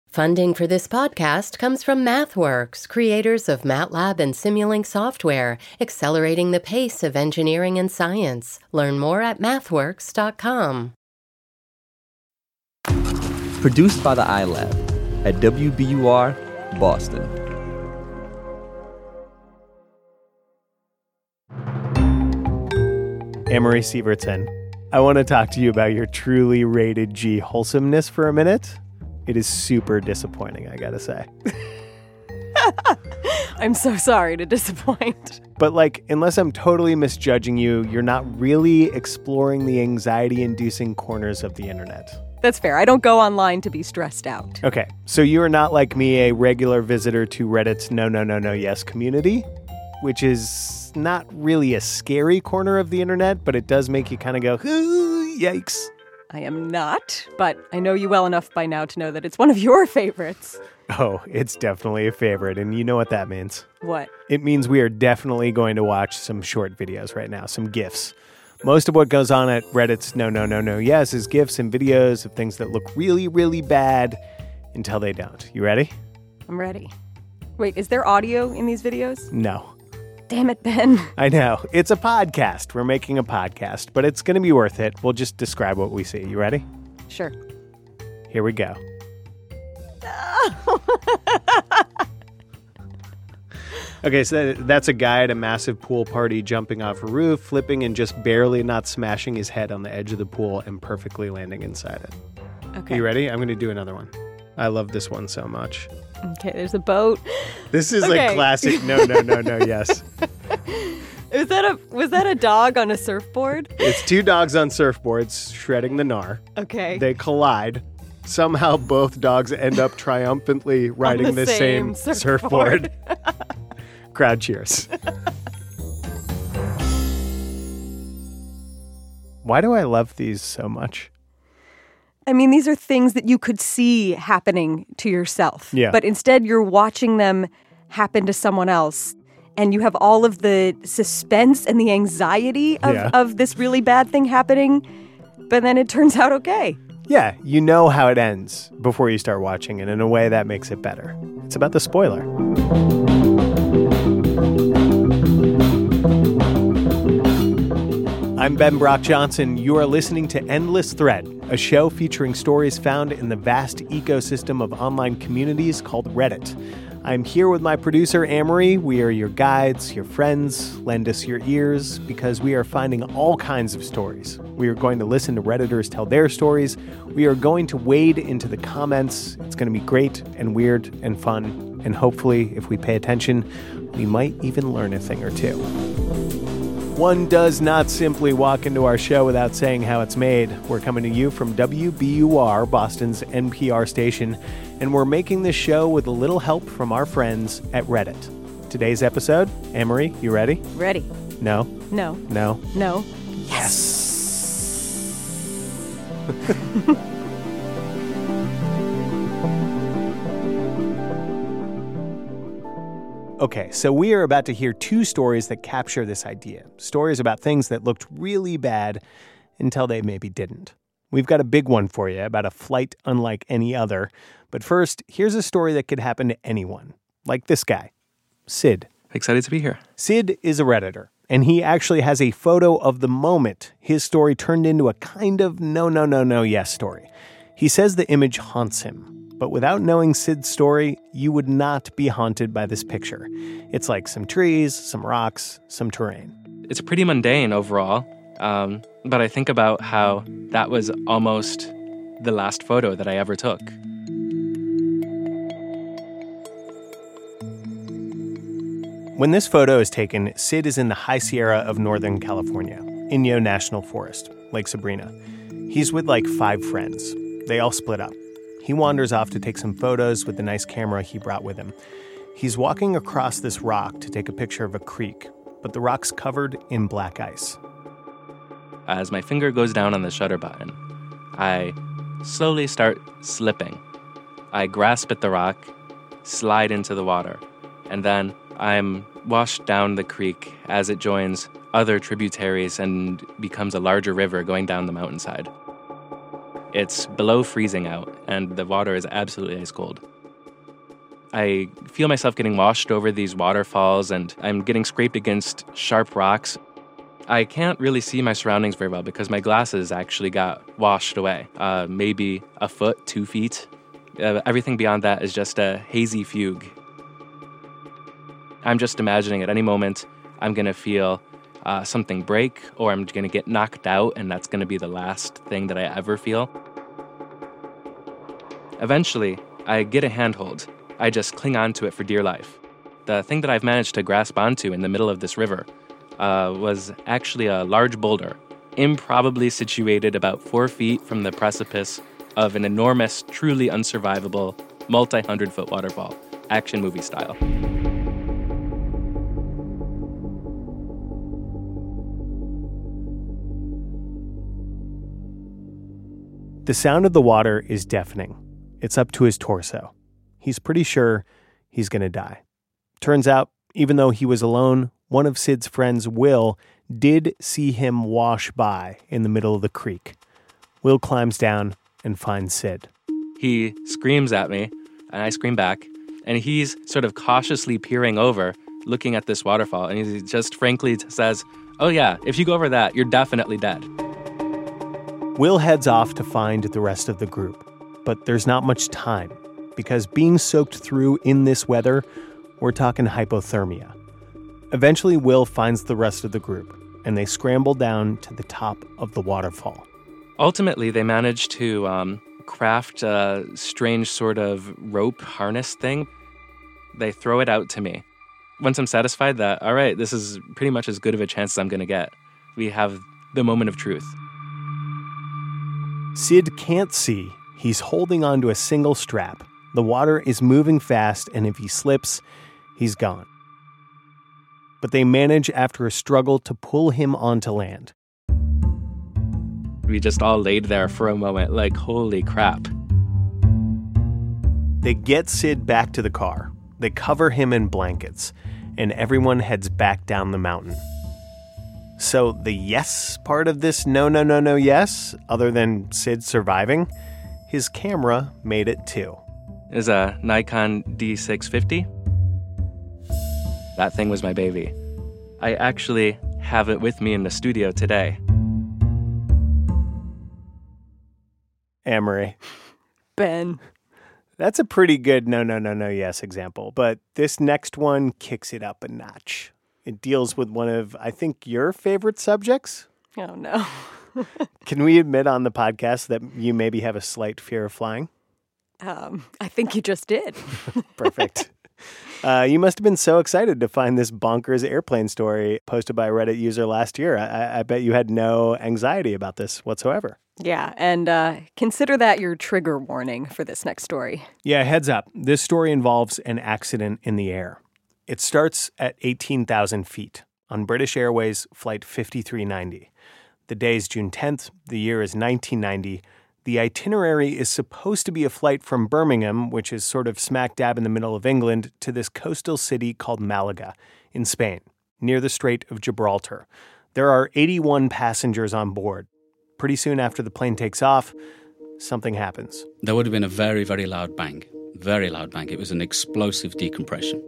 Funding for this podcast comes from MathWorks, creators of MATLAB and Simulink software, accelerating the pace of engineering and science. Learn more at mathworks.com. Produced by the iLab at WBUR, Boston. Amory Sievertson, I want to talk to you about your truly rated G wholesomeness for a minute. It is super disappointing, I gotta say. I'm so sorry to disappoint. But unless I'm totally misjudging you, you're not really exploring the anxiety-inducing corners of the internet. That's fair. I don't go online to be stressed out. Okay, so you are not like me, a regular visitor to Reddit's No, No, No, No, Yes community, which is not really a scary corner of the internet, but it does make you kind of go, ooh, yikes. I am not, but I know you well enough by now to know that it's one of your favorites. Oh, it's definitely a favorite, and you know what that means. What? It means we are definitely going to watch some short videos right now, some GIFs. Most of what goes on at Reddit's No, No, No, No, Yes is GIFs and videos of things that look really, really bad until they don't. You ready? I'm ready. Wait, is there audio in these videos? No. Damn it, Ben. I know. It's a podcast. We're making a podcast, but it's going to be worth it. We'll just describe what we see. You ready? Sure. Here we go. Okay, so that's a guy at a massive pool party jumping off a roof, flipping and just barely not smashing his head on the edge of the pool and perfectly landing inside it. Okay. Are you ready? I'm going to do another one. I love this one so much. Okay, there's a boat. This is like classic No, No, No, No, Yes. Was that a dog on a surfboard? It's two dogs on surfboards shredding the gnar. Okay. They collide. Somehow both dogs end up triumphantly riding the same surfboard. Crowd cheers. Why do I love these so much? I mean, these are things that you could see happening to yourself. Yeah. But instead, you're watching them happen to someone else. And you have all of the suspense and the anxiety of this really bad thing happening. But then it turns out okay. Yeah, you know how it ends before you start watching, and in a way that makes it better. It's about the spoiler. I'm Ben Brock Johnson. You are listening to Endless Thread, a show featuring stories found in the vast ecosystem of online communities called Reddit. I'm here with my producer, Amory. We are your guides, your friends. Lend us your ears because we are finding all kinds of stories. We are going to listen to Redditors tell their stories. We are going to wade into the comments. It's going to be great and weird and fun. And hopefully, if we pay attention, we might even learn a thing or two. One does not simply walk into our show without saying how it's made. We're coming to you from WBUR, Boston's NPR station, and we're making this show with a little help from our friends at Reddit. Today's episode, Amory, you ready? Ready. No. No. No. No. Yes. Okay, so we are about to hear two stories that capture this idea. Stories about things that looked really bad until they maybe didn't. We've got a big one for you about a flight unlike any other. But first, here's a story that could happen to anyone. Like this guy, Sid. Excited to be here. Sid is a Redditor, and he actually has a photo of the moment his story turned into a kind of no, no, no, no, yes story. He says the image haunts him. But without knowing Sid's story, you would not be haunted by this picture. It's like some trees, some rocks, some terrain. It's pretty mundane overall, but I think about how that was almost the last photo that I ever took. When this photo is taken, Sid is in the High Sierra of Northern California, Inyo National Forest, Lake Sabrina. He's with like 5 friends. They all split up. He wanders off to take some photos with the nice camera he brought with him. He's walking across this rock to take a picture of a creek, but the rock's covered in black ice. As my finger goes down on the shutter button, I slowly start slipping. I grasp at the rock, slide into the water, and then I'm washed down the creek as it joins other tributaries and becomes a larger river going down the mountainside. It's below freezing out, and the water is absolutely ice cold. I feel myself getting washed over these waterfalls, and I'm getting scraped against sharp rocks. I can't really see my surroundings very well because my glasses actually got washed away. Maybe a foot, 2 feet. Everything beyond that is just a hazy fugue. I'm just imagining at any moment I'm going to feel something break, or I'm going to get knocked out, and that's going to be the last thing that I ever feel. Eventually, I get a handhold. I just cling onto it for dear life. The thing that I've managed to grasp onto in the middle of this river was actually a large boulder, improbably situated about 4 feet from the precipice of an enormous, truly unsurvivable, multi-100-foot waterfall, action movie style. The sound of the water is deafening. It's up to his torso. He's pretty sure he's going to die. Turns out, even though he was alone, one of Sid's friends, Will, did see him wash by in the middle of the creek. Will climbs down and finds Sid. He screams at me, and I scream back, and he's sort of cautiously peering over, looking at this waterfall, and he just frankly says, "Oh yeah, if you go over that, you're definitely dead." Will heads off to find the rest of the group, but there's not much time, because being soaked through in this weather, we're talking hypothermia. Eventually, Will finds the rest of the group, and they scramble down to the top of the waterfall. Ultimately, they manage to craft a strange sort of rope harness thing. They throw it out to me. Once I'm satisfied that, all right, this is pretty much as good of a chance as I'm going to get, we have the moment of truth. Sid can't see. He's holding onto a single strap. The water is moving fast, and if he slips, he's gone. But they manage, after a struggle, to pull him onto land. We just all laid there for a moment, like, holy crap. They get Sid back to the car. They cover him in blankets, and everyone heads back down the mountain. So the yes part of this no yes, other than Sid surviving, his camera made it too. Is a Nikon D650. That thing was my baby. I actually have it with me in the studio today. Amory. Ben. That's a pretty good no yes example, but this next one kicks it up a notch. It deals with one of, I think, your favorite subjects. Oh, no. Can we admit on the podcast that you maybe have a slight fear of flying? I think you just did. Perfect. You must have been so excited to find this bonkers airplane story posted by a Reddit user last year. I bet you had no anxiety about this whatsoever. Yeah, and consider that your trigger warning for this next story. Yeah, heads up. This story involves an accident in the air. It starts at 18,000 feet on British Airways Flight 5390. The day is June 10th. The year is 1990. The itinerary is supposed to be a flight from Birmingham, which is sort of smack dab in the middle of England, to this coastal city called Malaga in Spain, near the Strait of Gibraltar. There are 81 passengers on board. Pretty soon after the plane takes off, something happens. There would have been a very, very loud bang. Very loud bang. It was an explosive decompression.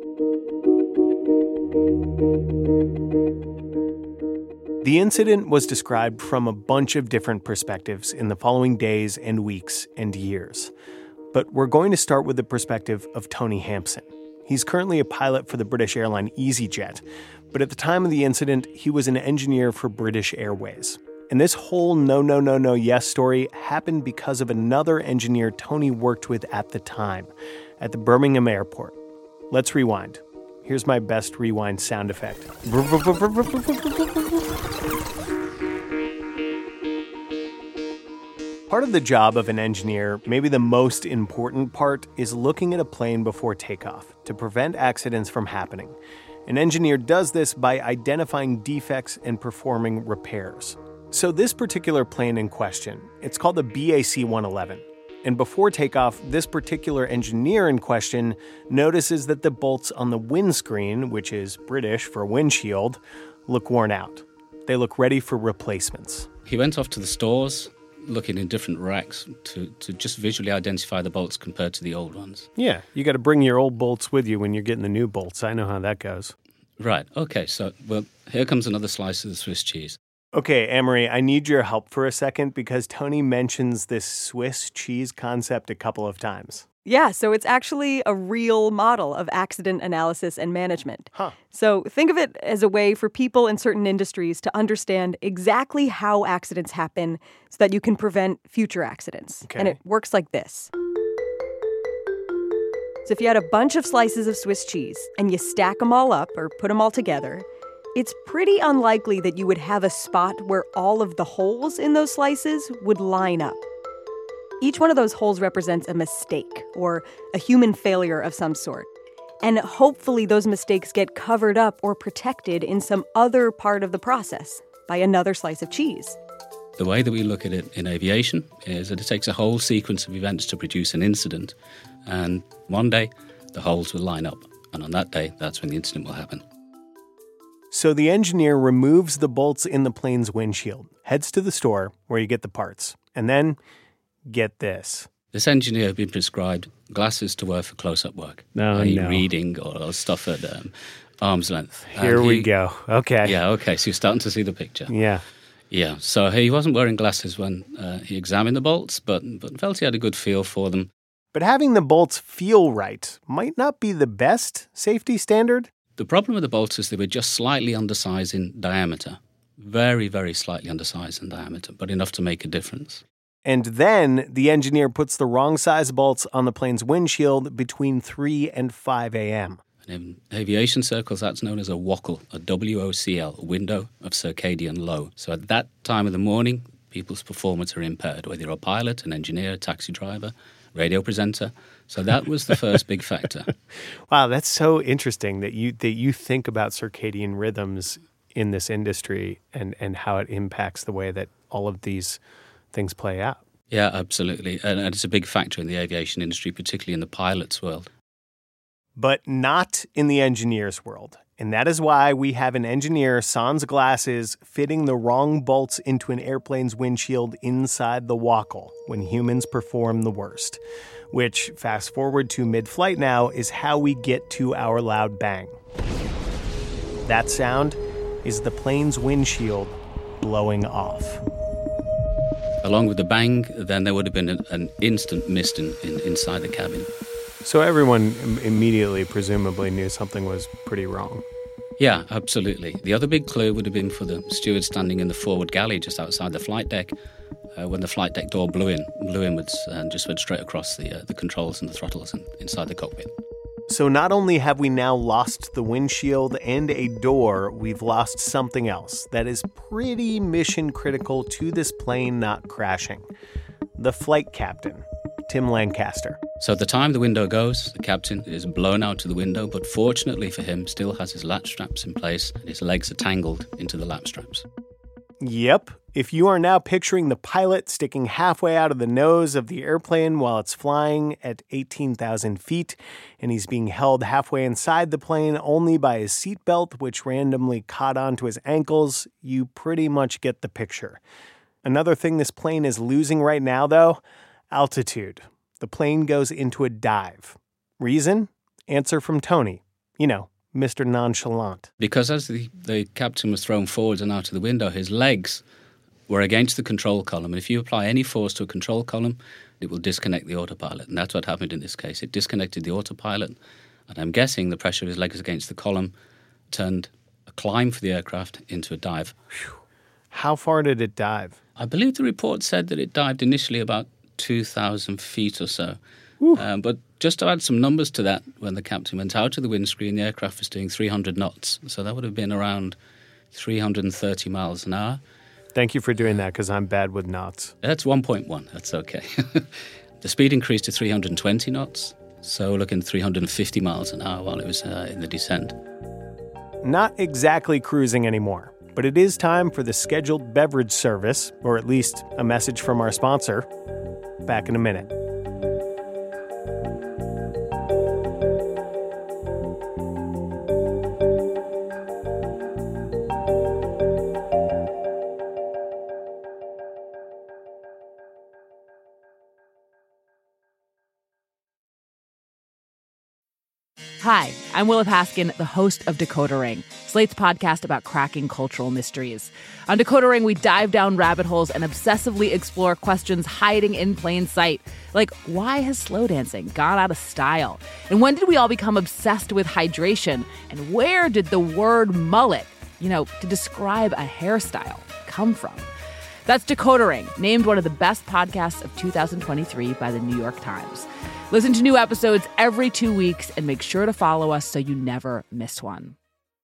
The incident was described from a bunch of different perspectives in the following days and weeks and years. But we're going to start with the perspective of Tony Hampson. He's currently a pilot for the British airline EasyJet, but at the time of the incident, he was an engineer for British Airways. And this whole no yes story happened because of another engineer Tony worked with at the time, at the Birmingham airport. Let's rewind. Here's my best rewind sound effect. Part of the job of an engineer, maybe the most important part, is looking at a plane before takeoff to prevent accidents from happening. An engineer does this by identifying defects and performing repairs. So this particular plane in question, it's called the BAC 111. And before takeoff, this particular engineer in question notices that the bolts on the windscreen, which is British for windshield, look worn out. They look ready for replacements. He went off to the stores, looking in different racks to just visually identify the bolts compared to the old ones. Yeah, you got to bring your old bolts with you when you're getting the new bolts. I know how that goes. Right. Okay. So, well, here comes another slice of the Swiss cheese. Okay, Amory, I need your help for a second because Tony mentions this Swiss cheese concept a couple of times. Yeah, so it's actually a real model of accident analysis and management. So think of it as a way for people in certain industries to understand exactly how accidents happen so that you can prevent future accidents. Okay. And it works like this. So if you had a bunch of slices of Swiss cheese and you stack them all up or put them all together, it's pretty unlikely that you would have a spot where all of the holes in those slices would line up. Each one of those holes represents a mistake or a human failure of some sort. And hopefully those mistakes get covered up or protected in some other part of the process by another slice of cheese. The way that we look at it in aviation is that it takes a whole sequence of events to produce an incident. And one day, the holes will line up. And on that day, that's when the incident will happen. So the engineer removes the bolts in the plane's windshield, heads to the store where you get the parts, and then, get this. This engineer had been prescribed glasses to wear for close-up work, i.e. reading or stuff at arm's length. Here we go. Okay. Yeah, okay, so you're starting to see the picture. Yeah. Yeah, so he wasn't wearing glasses when he examined the bolts, but felt he had a good feel for them. But having the bolts feel right might not be the best safety standard. The problem with the bolts is they were just slightly undersized in diameter. Very, very slightly undersized in diameter, but enough to make a difference. And then the engineer puts the wrong size bolts on the plane's windshield between 3 and 5 a.m. And in aviation circles, that's known as a WOCL, a WOCL, a window of circadian low. So at that time of the morning, people's performance are impaired, whether you're a pilot, an engineer, a taxi driver, radio presenter. So that was the first big factor. Wow, that's so interesting that you think about circadian rhythms in this industry and how it impacts the way that all of these things play out. Yeah, absolutely. And it's a big factor in the aviation industry, particularly in the pilot's world. But not in the engineer's world. And that is why we have an engineer, sans glasses, fitting the wrong bolts into an airplane's windshield inside the WOCL when humans perform the worst. Which, fast forward to mid-flight now, is how we get to our loud bang. That sound is the plane's windshield blowing off. Along with the bang, then there would have been an instant mist inside the cabin. So everyone immediately, presumably, knew something was pretty wrong. Yeah, absolutely. The other big clue would have been for the steward standing in the forward galley just outside the flight deck when the flight deck door blew inwards and just went straight across the controls and the throttles and inside the cockpit. So not only have we now lost the windshield and a door, we've lost something else that is pretty mission critical to this plane not crashing. The flight captain, Tim Lancaster. So at the time the window goes, the captain is blown out to the window, but fortunately for him, still has his latch straps in place and his legs are tangled into the lap straps. Yep. If you are now picturing the pilot sticking halfway out of the nose of the airplane while it's flying at 18,000 feet, and he's being held halfway inside the plane only by his seatbelt, which randomly caught onto his ankles, you pretty much get the picture. Another thing this plane is losing right now, though, altitude. The plane goes into a dive. Reason? Answer from Tony. You know, Mr. Nonchalant. Because as the captain was thrown forwards and out of the window, his legs were against the control column. And if you apply any force to a control column, it will disconnect the autopilot. And that's what happened in this case. It disconnected the autopilot. And I'm guessing the pressure of his legs against the column turned a climb for the aircraft into a dive. How far did it dive? I believe the report said that it dived initially about 2,000 feet or so. But just to add some numbers to that, when the captain went out of the windscreen, the aircraft was doing 300 knots. So that would have been around 330 miles an hour. Thank you for doing that, because I'm bad with knots. That's 1.1. That's okay. The speed increased to 320 knots. So looking 350 miles an hour while it was in the descent. Not exactly cruising anymore, but it is time for the scheduled beverage service, or at least a message from our sponsor. Back in a minute. Hi, I'm Willa Paskin, the host of Decoder Ring, Slate's podcast about cracking cultural mysteries. On Decoder Ring, we dive down rabbit holes and obsessively explore questions hiding in plain sight. Like, why has slow dancing gone out of style? And when did we all become obsessed with hydration? And where did the word mullet, to describe a hairstyle, come from? That's Decoder Ring, named one of the best podcasts of 2023 by the New York Times. Listen to new episodes every 2 weeks and make sure to follow us so you never miss one.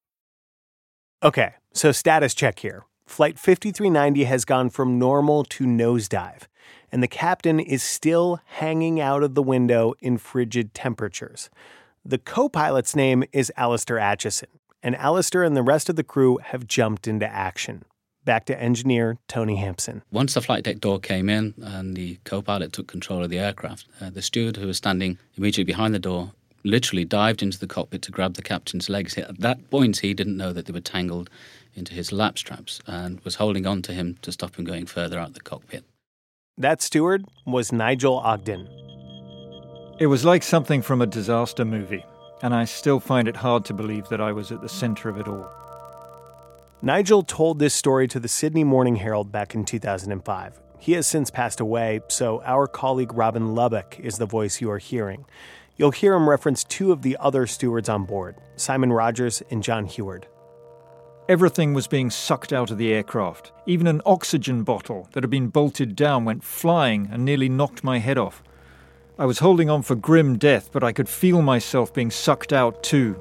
Okay, so status check here. Flight 5390 has gone from normal to nosedive, and the captain is still hanging out of the window in frigid temperatures. The co-pilot's name is Alistair Acheson, and Alistair and the rest of the crew have jumped into action. Back to engineer Tony Hampson. Once the flight deck door came in and the co-pilot took control of the aircraft, the steward who was standing immediately behind the door literally dived into the cockpit to grab the captain's legs. At that point, he didn't know that they were tangled into his lap straps and was holding on to him to stop him going further out the cockpit. That steward was Nigel Ogden. It was like something from a disaster movie, and I still find it hard to believe that I was at the center of it all. Nigel told this story to the Sydney Morning Herald back in 2005. He has since passed away, so our colleague Robin Lubbock is the voice you are hearing. You'll hear him reference two of the other stewards on board, Simon Rogers and John Heward. Everything was being sucked out of the aircraft. Even an oxygen bottle that had been bolted down went flying and nearly knocked my head off. I was holding on for grim death, but I could feel myself being sucked out too.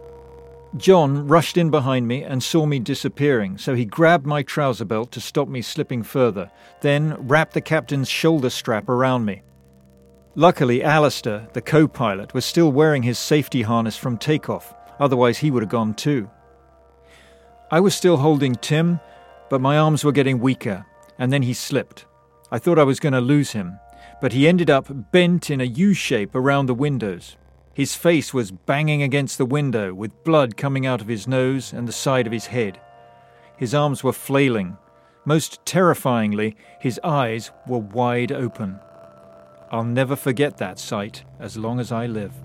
John rushed in behind me and saw me disappearing, so he grabbed my trouser belt to stop me slipping further, then wrapped the captain's shoulder strap around me. Luckily, Alistair, the co-pilot, was still wearing his safety harness from takeoff, otherwise he would have gone too. I was still holding Tim, but my arms were getting weaker, and then he slipped. I thought I was going to lose him, but he ended up bent in a U-shape around the windows. His face was banging against the window with blood coming out of his nose and the side of his head. His arms were flailing. Most terrifyingly, his eyes were wide open. I'll never forget that sight as long as I live.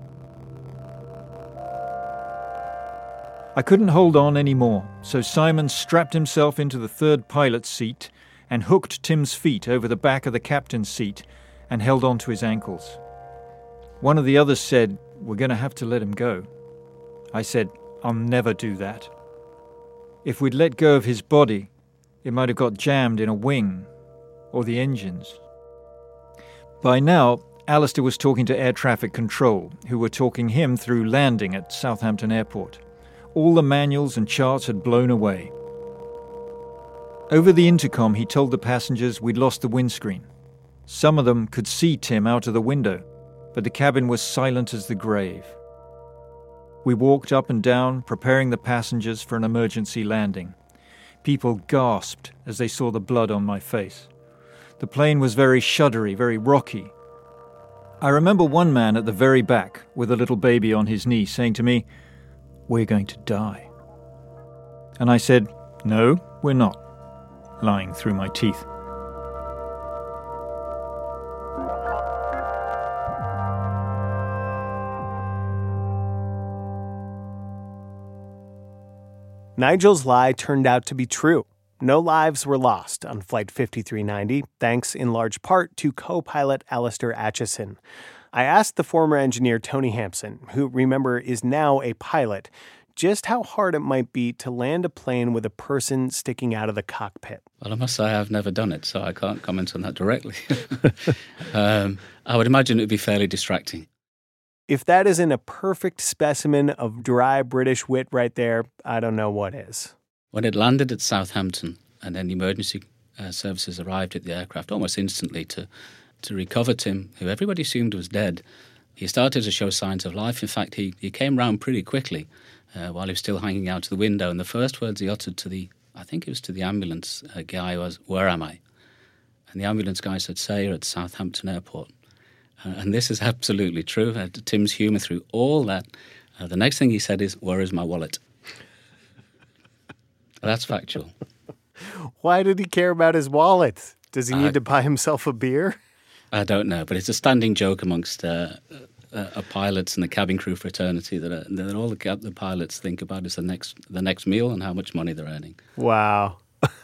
I couldn't hold on anymore, so Simon strapped himself into the third pilot's seat and hooked Tim's feet over the back of the captain's seat and held on to his ankles. One of the others said, "We're going to have to let him go." I said, "I'll never do that." If we'd let go of his body, it might have got jammed in a wing or the engines. By now, Alistair was talking to air traffic control, who were talking him through landing at Southampton Airport. All the manuals and charts had blown away. Over the intercom, he told the passengers we'd lost the windscreen. Some of them could see Tim out of the window, but the cabin was silent as the grave. We walked up and down, preparing the passengers for an emergency landing. People gasped as they saw the blood on my face. The plane was very shuddery, very rocky. I remember one man at the very back, with a little baby on his knee, saying to me, "We're going to die." And I said, "No, we're not," lying through my teeth. Nigel's lie turned out to be true. No lives were lost on Flight 5390, thanks in large part to co-pilot Alistair Acheson. I asked the former engineer Tony Hampson, who, remember, is now a pilot, just how hard it might be to land a plane with a person sticking out of the cockpit. Well, I must say I've never done it, so I can't comment on that directly. I would imagine it would be fairly distracting. If that isn't a perfect specimen of dry British wit right there, I don't know what is. When it landed at Southampton and then the emergency services arrived at the aircraft almost instantly to recover Tim, who everybody assumed was dead, he started to show signs of life. In fact, he came round pretty quickly while he was still hanging out of the window. And the first words he uttered to the ambulance guy was, "Where am I?" And the ambulance guy said, "Say you're at Southampton Airport." And this is absolutely true. Tim's humour through all that. The next thing he said is, "Where is my wallet?" That's factual. Why did he care about his wallet? Does he need to buy himself a beer? I don't know, but it's a standing joke amongst a pilots and the cabin crew fraternity that all the pilots think about is the next meal and how much money they're earning. Wow.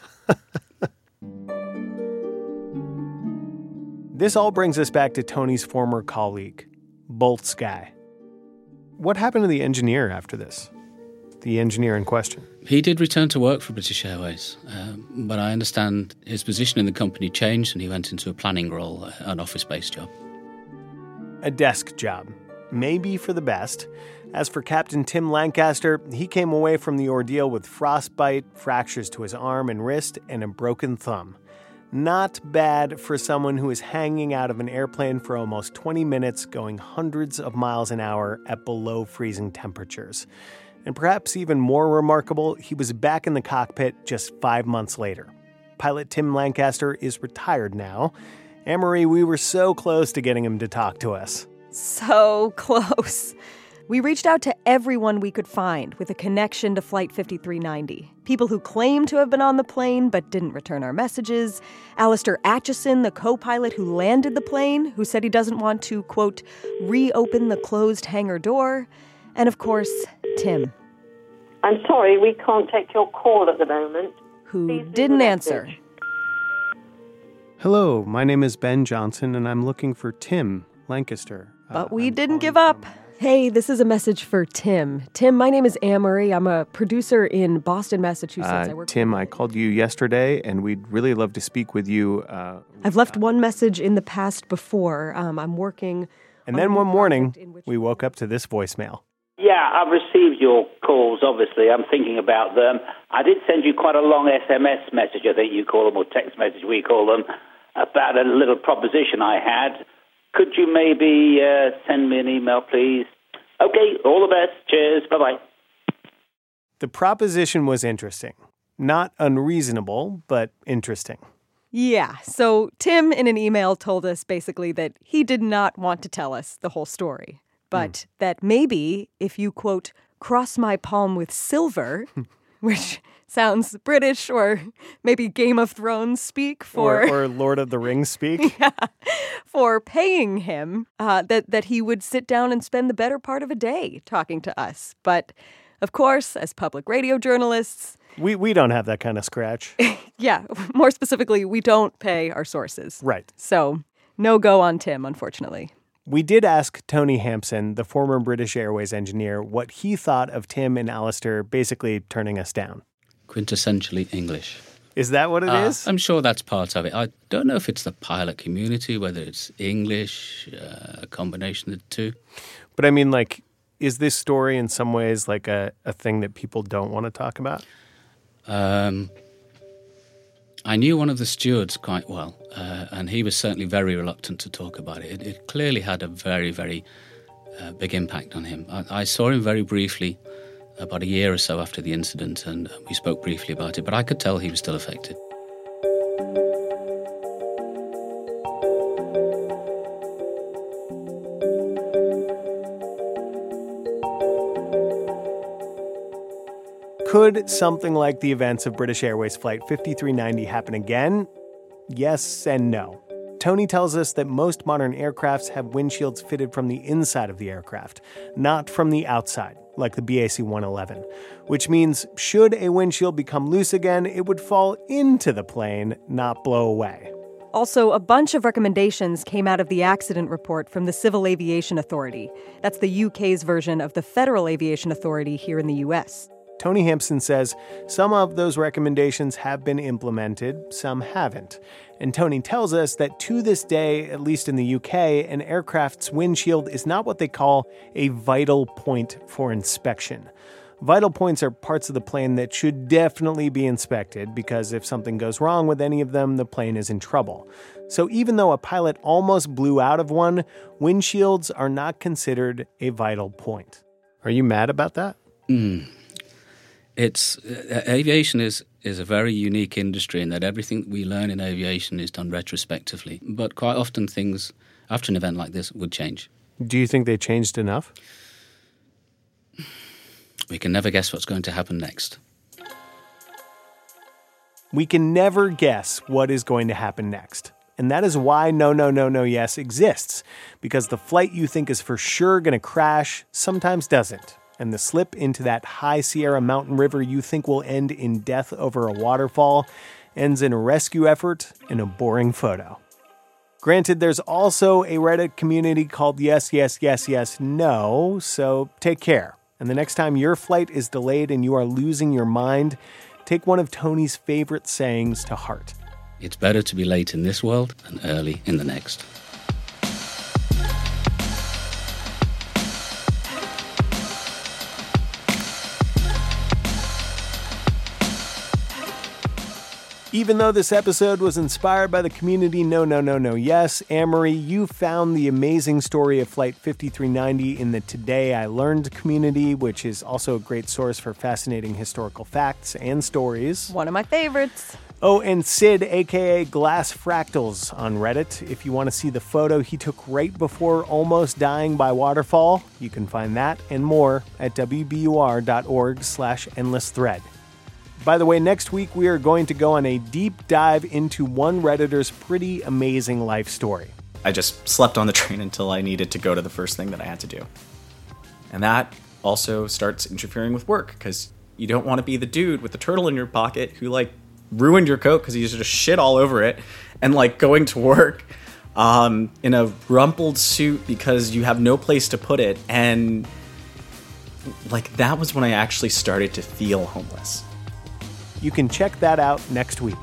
This all brings us back to Tony's former colleague, Bolt's guy. What happened to the engineer after this? The engineer in question. He did return to work for British Airways, but I understand his position in the company changed and he went into a planning role, an office-based job. A desk job. Maybe for the best. As for Captain Tim Lancaster, he came away from the ordeal with frostbite, fractures to his arm and wrist, and a broken thumb. Not bad for someone who is hanging out of an airplane for almost 20 minutes, going hundreds of miles an hour at below freezing temperatures. And perhaps even more remarkable, he was back in the cockpit just 5 months later. Pilot Tim Lancaster is retired now. Anne-Marie, we were so close to getting him to talk to us. So close. We reached out to everyone we could find with a connection to Flight 5390. People who claimed to have been on the plane but didn't return our messages. Alistair Atchison, the co-pilot who landed the plane, who said he doesn't want to, quote, reopen the closed hangar door. And of course, Tim. I'm sorry, we can't take your call at the moment. Who didn't answer. Hello, my name is Ben Johnson, and I'm looking for Tim Lancaster. But we didn't give up. Hey, this is a message for Tim. Tim, my name is Anne-Marie. I'm a producer in Boston, Massachusetts. Tim, I called you yesterday, and we'd really love to speak with you. I've left one message in the past before. I'm working. And then one morning, we woke up to this voicemail. Yeah, I've received your calls, obviously. I'm thinking about them. I did send you quite a long SMS message, I think you call them, or text message, we call them, about a little proposition I had. Could you maybe send me an email, please? Okay, all the best. Cheers. Bye-bye. The proposition was interesting. Not unreasonable, but interesting. Yeah, so Tim in an email told us basically that he did not want to tell us the whole story, but that maybe if you, quote, cross my palm with silver, which sounds British or maybe Game of Thrones speak for... Or Lord of the Rings speak. Yeah, for paying him, that he would sit down and spend the better part of a day talking to us. But, of course, as public radio journalists... We don't have that kind of scratch. Yeah, more specifically, we don't pay our sources. Right. So, no go on Tim, unfortunately. We did ask Tony Hampson, the former British Airways engineer, what he thought of Tim and Alistair basically turning us down. Quintessentially English. Is that what it is? I'm sure that's part of it. I don't know if it's the pilot community, whether it's English, a combination of the two. But I mean, like, is this story in some ways like a thing that people don't want to talk about? I knew one of the stewards quite well, and he was certainly very reluctant to talk about it. It clearly had a very, very big impact on him. I saw him very briefly about a year or so after the incident, and we spoke briefly about it, but I could tell he was still affected. Could something like the events of British Airways Flight 5390 happen again? Yes and no. Tony tells us that most modern aircrafts have windshields fitted from the inside of the aircraft, not from the outside, like the BAC 111, which means should a windshield become loose again, it would fall into the plane, not blow away. Also, a bunch of recommendations came out of the accident report from the Civil Aviation Authority. That's the UK's version of the Federal Aviation Authority here in the US. Tony Hampson says some of those recommendations have been implemented, some haven't. And Tony tells us that to this day, at least in the UK, an aircraft's windshield is not what they call a vital point for inspection. Vital points are parts of the plane that should definitely be inspected because if something goes wrong with any of them, the plane is in trouble. So even though a pilot almost blew out of one, windshields are not considered a vital point. Are you mad about that? Aviation is a very unique industry in that everything we learn in aviation is done retrospectively. But quite often things, after an event like this, would change. Do you think they changed enough? We can never guess what's going to happen next. We can never guess what is going to happen next. and that is why No, No, No, No, Yes exists, because the flight you think is for sure going to crash sometimes doesn't, and the slip into that high Sierra mountain river you think will end in death over a waterfall ends in a rescue effort and a boring photo. Granted, there's also a Reddit community called Yes, Yes, Yes, Yes, No, so take care. And the next time your flight is delayed and you are losing your mind, take one of Tony's favorite sayings to heart. It's better to be late in this world than early in the next. Even though this episode was inspired by the community No, No, No, No, Yes, Amory, you found the amazing story of Flight 5390 in the Today I Learned community, which is also a great source for fascinating historical facts and stories. One of my favorites. Oh, and Sid, aka Glass Fractals, on Reddit. If you want to see the photo he took right before almost dying by waterfall, you can find that and more at wbur.org/endlessthread. By the way, next week we are going to go on a deep dive into one Redditor's pretty amazing life story. I just slept on the train until I needed to go to the first thing that I had to do. And that also starts interfering with work, because you don't want to be the dude with the turtle in your pocket who, ruined your coat because you just shit all over it, and, going to work in a rumpled suit because you have no place to put it. And, that was when I actually started to feel homeless. You can check that out next week.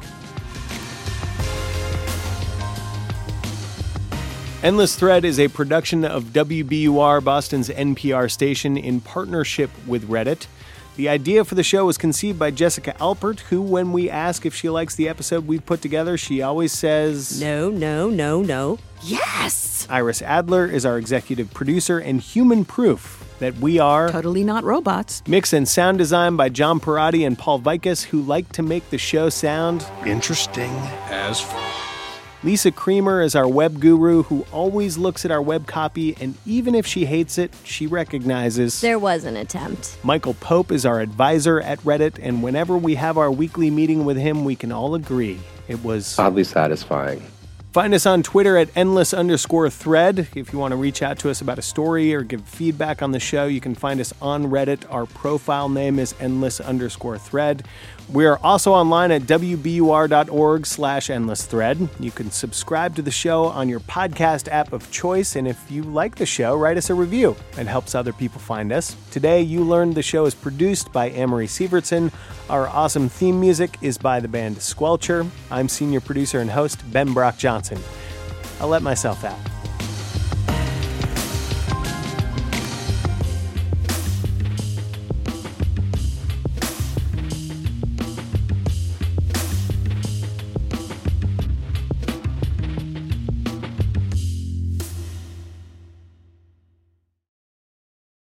Endless Thread is a production of WBUR, Boston's NPR station, in partnership with Reddit. The idea for the show was conceived by Jessica Alpert, who, when we ask if she likes the episode we've put together, she always says, No, no, no, no. Yes! Iris Adler is our executive producer and human proof that we are totally not robots. Mix and sound design by John Parati and Paul Vikas, who like to make the show sound interesting as fuck. Lisa Creamer is our web guru, who always looks at our web copy, and even if she hates it, she recognizes there was an attempt. Michael Pope is our advisor at Reddit, and whenever we have our weekly meeting with him, we can all agree it was oddly satisfying. Find us on Twitter at endless_thread. If you want to reach out to us about a story or give feedback on the show, you can find us on Reddit. Our profile name is endless_thread. We are also online at wbur.org/endlessthread. You can subscribe to the show on your podcast app of choice, and if you like the show, write us a review. It helps other people find us. Today, you learned the show is produced by Amory Sievertson. Our awesome theme music is by the band Squelcher. I'm senior producer and host Ben Brock Johnson. I'll let myself out.